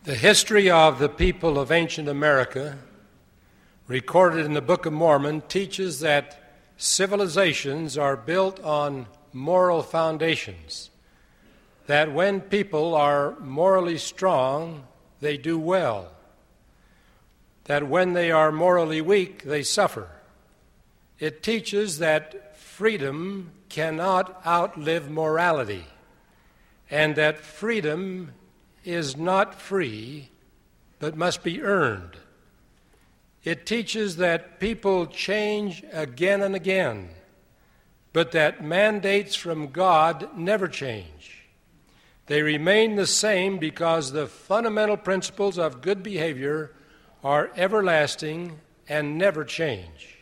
The history of the people of ancient America, recorded in the Book of Mormon, teaches that civilizations are built on moral foundations, that when people are morally strong, they do well, that when they are morally weak, they suffer. It teaches that freedom cannot outlive morality, and that freedom is not free, but must be earned. It teaches that people change again and again, but that mandates from God never change. They remain the same because the fundamental principles of good behavior are everlasting and never change.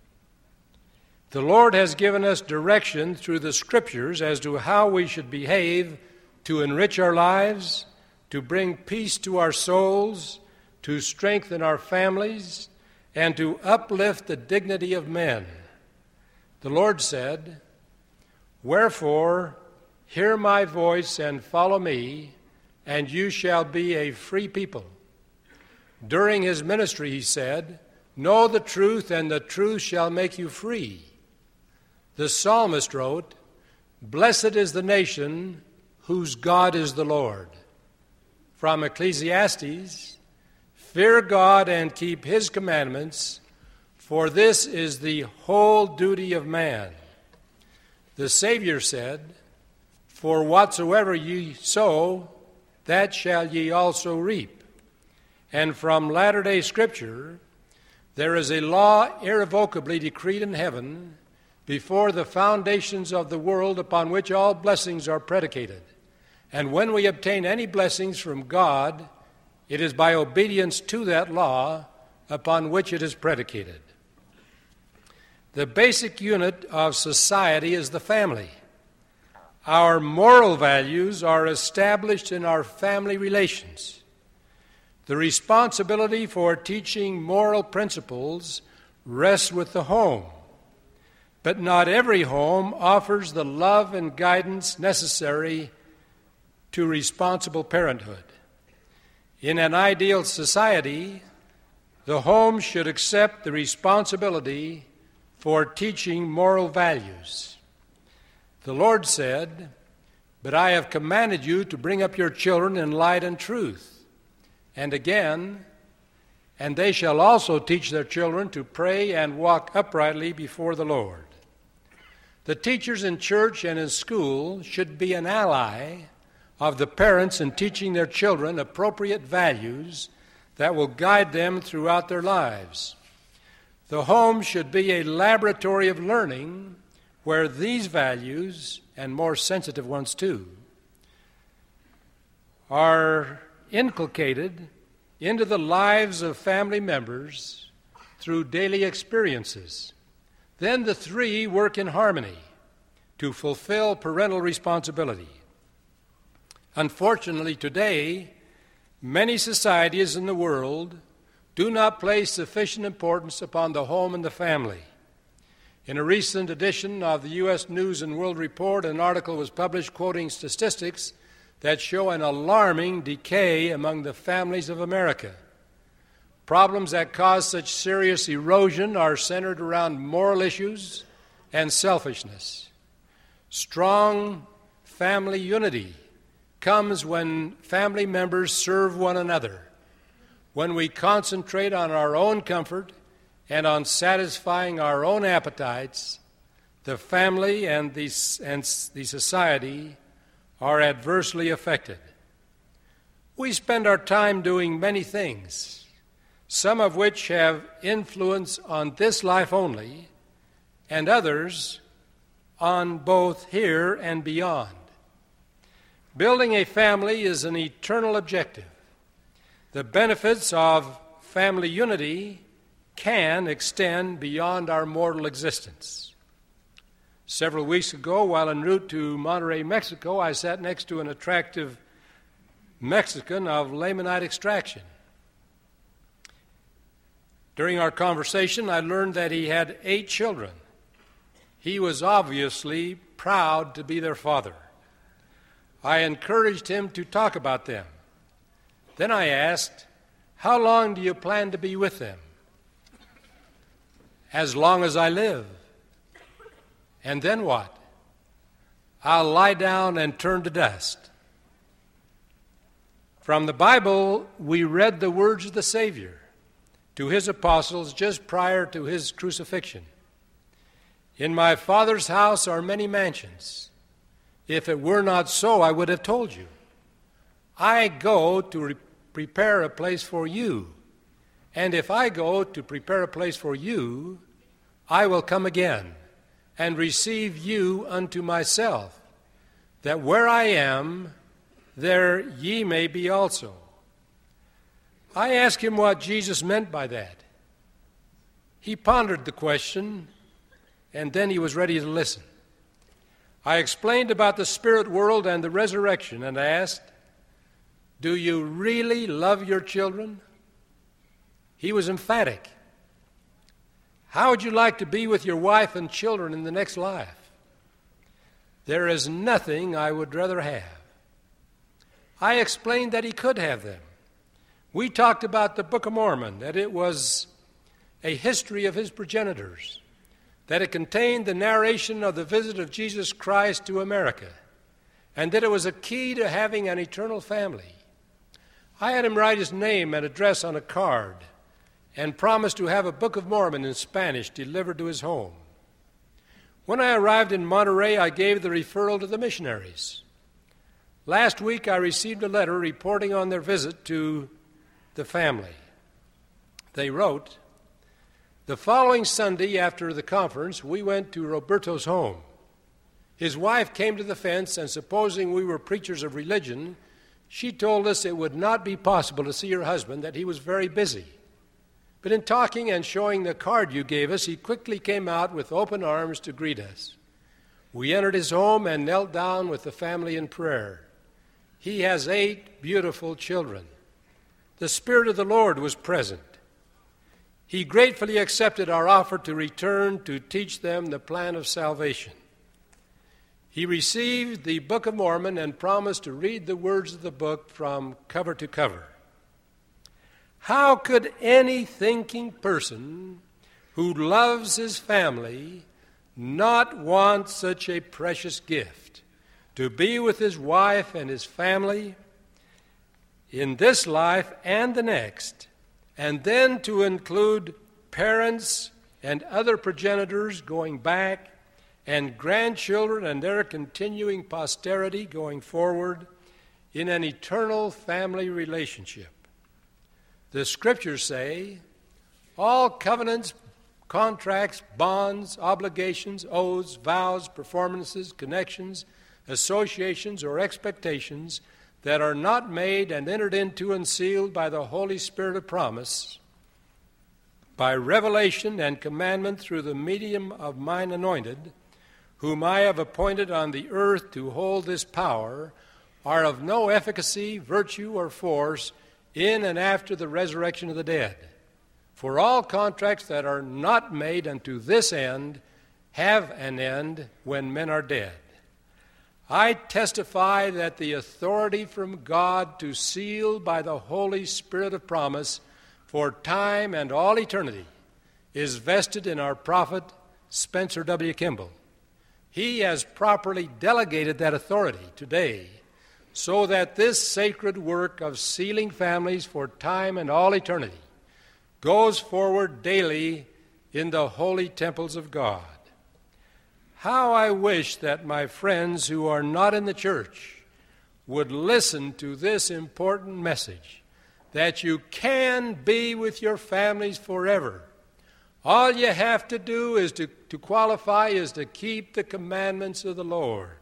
The Lord has given us direction through the Scriptures as to how we should behave to enrich our lives, to bring peace to our souls, to strengthen our families, and to uplift the dignity of men. The Lord said, "Wherefore, hear my voice and follow me, and you shall be a free people." During his ministry, he said, "Know the truth, and the truth shall make you free." The psalmist wrote, "Blessed is the nation whose God is the Lord." From Ecclesiastes, "Fear God and keep his commandments, for this is the whole duty of man." The Savior said, "For whatsoever ye sow, that shall ye also reap." And from Latter-day Scripture, there is a law irrevocably decreed in heaven before the foundations of the world upon which all blessings are predicated. And when we obtain any blessings from God, it is by obedience to that law upon which it is predicated. The basic unit of society is the family. Our moral values are established in our family relations. The responsibility for teaching moral principles rests with the home. But not every home offers the love and guidance necessary to responsible parenthood. In an ideal society, the home should accept the responsibility for teaching moral values. The Lord said, "But I have commanded you to bring up your children in light and truth." And again, "And they shall also teach their children to pray and walk uprightly before the Lord." The teachers in church and in school should be an ally of the parents in teaching their children appropriate values that will guide them throughout their lives. The home should be a laboratory of learning where these values, and more sensitive ones too, are inculcated into the lives of family members through daily experiences. Then the three work in harmony to fulfill parental responsibility. Unfortunately, today, many societies in the world do not place sufficient importance upon the home and the family. In a recent edition of the U.S. News and World Report, an article was published quoting statistics that show an alarming decay among the families of America. Problems that cause such serious erosion are centered around moral issues and selfishness. Strong family unity comes when family members serve one another, when we concentrate on our own comfort and on satisfying our own appetites. The family and the society are adversely affected. We spend our time doing many things, some of which have influence on this life only, and others on both here and beyond. Building a family is an eternal objective. The benefits of family unity can extend beyond our mortal existence. Several weeks ago, while en route to Monterrey, Mexico, I sat next to an attractive Mexican of Lamanite extraction. During our conversation, I learned that he had 8 children. He was obviously proud to be their father. I encouraged him to talk about them. Then I asked, "How long do you plan to be with them?" "As long as I live." "And then what?" "I'll lie down and turn to dust." From the Bible, we read the words of the Savior to his apostles just prior to his crucifixion. "In my Father's house are many mansions. If it were not so, I would have told you. I go to prepare a place for you. And if I go to prepare a place for you, I will come again and receive you unto myself, that where I am, there ye may be also." I asked him what Jesus meant by that. He pondered the question, and then he was ready to listen. I explained about the spirit world and the resurrection, and asked, "Do you really love your children?" He was emphatic. "How would you like to be with your wife and children in the next life?" "There is nothing I would rather have." I explained that he could have them. We talked about the Book of Mormon, that it was a history of his progenitors, that it contained the narration of the visit of Jesus Christ to America, and that it was a key to having an eternal family. I had him write his name and address on a card and promised to have a Book of Mormon in Spanish delivered to his home. When I arrived in Monterey, I gave the referral to the missionaries. Last week, I received a letter reporting on their visit to the family. They wrote, "The following Sunday after the conference, we went to Roberto's home. His wife came to the fence, and supposing we were preachers of religion, she told us it would not be possible to see her husband, that he was very busy. But in talking and showing the card you gave us, he quickly came out with open arms to greet us. We entered his home and knelt down with the family in prayer. He has 8 beautiful children. The Spirit of the Lord was present. He gratefully accepted our offer to return to teach them the plan of salvation. He received the Book of Mormon and promised to read the words of the book from cover to cover." How could any thinking person who loves his family not want such a precious gift, to be with his wife and his family in this life and the next, and then to include parents and other progenitors going back, and grandchildren and their continuing posterity going forward in an eternal family relationship? The Scriptures say, "All covenants, contracts, bonds, obligations, oaths, vows, performances, connections, associations, or expectations that are not made and entered into and sealed by the Holy Spirit of promise, by revelation and commandment through the medium of mine anointed, whom I have appointed on the earth to hold this power, are of no efficacy, virtue, or force in and after the resurrection of the dead. For all contracts that are not made unto this end have an end when men are dead. I testify that the authority from God to seal by the Holy Spirit of promise for time and all eternity is vested in our prophet Spencer W. Kimball. He has properly delegated that authority today so that this sacred work of sealing families for time and all eternity goes forward daily in the holy temples of God. How I wish that my friends who are not in the church would listen to this important message, that you can be with your families forever. All you have to do is to qualify is to keep the commandments of the Lord.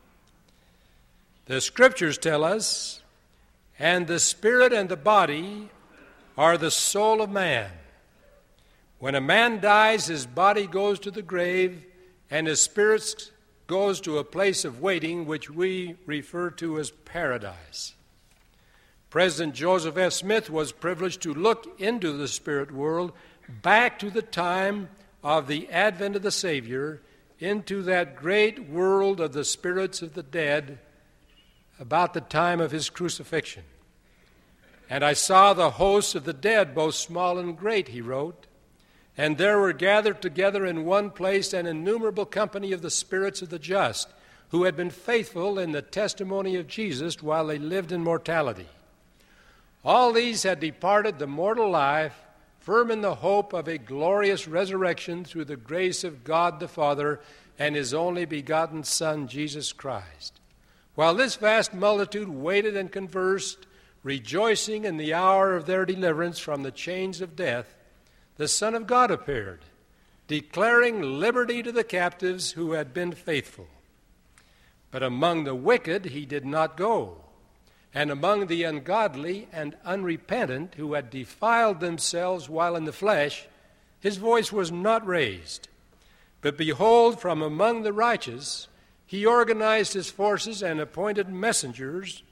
The Scriptures tell us, "And the spirit and the body are the soul of man. When a man dies, his body goes to the grave, and his spirit goes to a place of waiting, which we refer to as paradise." President Joseph F. Smith was privileged to look into the spirit world back to the time of the advent of the Savior, into that great world of the spirits of the dead about the time of his crucifixion. And I saw the hosts of the dead, both small and great, he wrote. And there were gathered together in one place an innumerable company of the spirits of the just, who had been faithful in the testimony of Jesus while they lived in mortality. All these had departed the mortal life, firm in the hope of a glorious resurrection through the grace of God the Father and his only begotten Son, Jesus Christ. While this vast multitude waited and conversed, rejoicing in the hour of their deliverance from the chains of death, the Son of God appeared, declaring liberty to the captives who had been faithful. But among the wicked he did not go, and among the ungodly and unrepentant who had defiled themselves while in the flesh, his voice was not raised. But behold, from among the righteous he organized his forces and appointed messengers,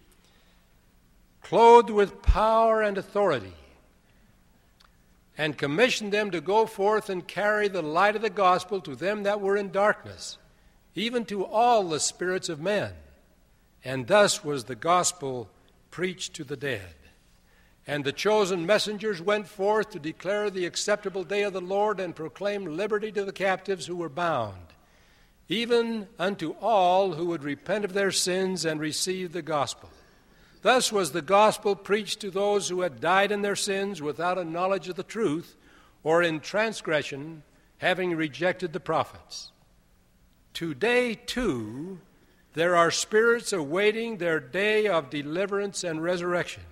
clothed with power and authority, and commissioned them to go forth and carry the light of the gospel to them that were in darkness, even to all the spirits of men. And thus was the gospel preached to the dead. And the chosen messengers went forth to declare the acceptable day of the Lord and proclaim liberty to the captives who were bound, even unto all who would repent of their sins and receive the gospel. Thus was the gospel preached to those who had died in their sins without a knowledge of the truth, or in transgression, having rejected the prophets. Today, too, there are spirits awaiting their day of deliverance and resurrection.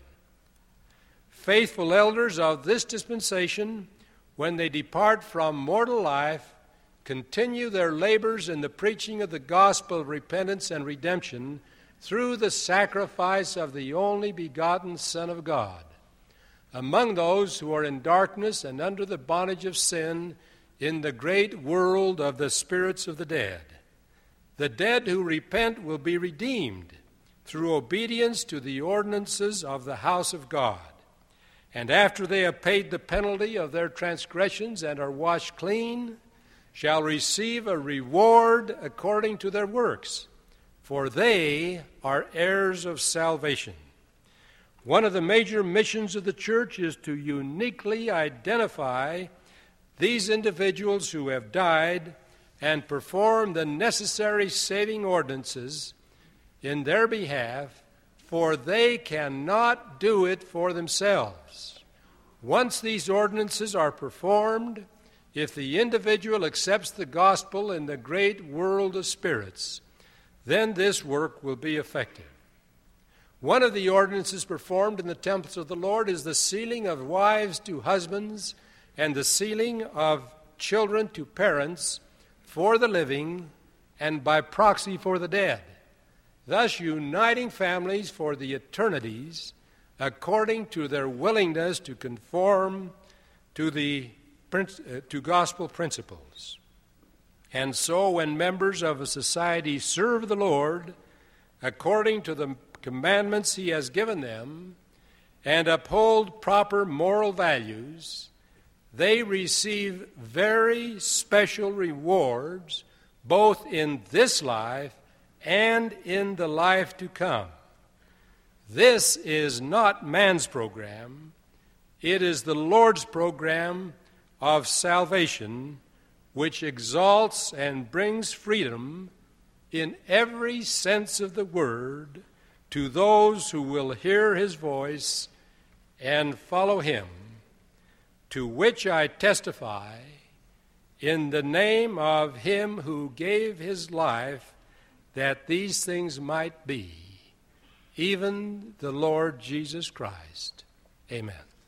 Faithful elders of this dispensation, when they depart from mortal life, continue their labors in the preaching of the gospel of repentance and redemption through the sacrifice of the only begotten Son of God, among those who are in darkness and under the bondage of sin in the great world of the spirits of the dead. The dead who repent will be redeemed through obedience to the ordinances of the house of God. And after they have paid the penalty of their transgressions and are washed clean, shall receive a reward according to their works, for they are heirs of salvation. One of the major missions of the church is to uniquely identify these individuals who have died and perform the necessary saving ordinances in their behalf, for they cannot do it for themselves. Once these ordinances are performed, if the individual accepts the gospel in the great world of spirits, then this work will be effective. One of the ordinances performed in the temples of the Lord is the sealing of wives to husbands and the sealing of children to parents for the living and by proxy for the dead, thus uniting families for the eternities according to their willingness to conform to gospel principles. And so when members of a society serve the Lord according to the commandments he has given them and uphold proper moral values, they receive very special rewards both in this life and in the life to come. This is not man's program. It is the Lord's program of salvation, which exalts and brings freedom in every sense of the word to those who will hear his voice and follow him, to which I testify in the name of him who gave his life that these things might be, even the Lord Jesus Christ. Amen.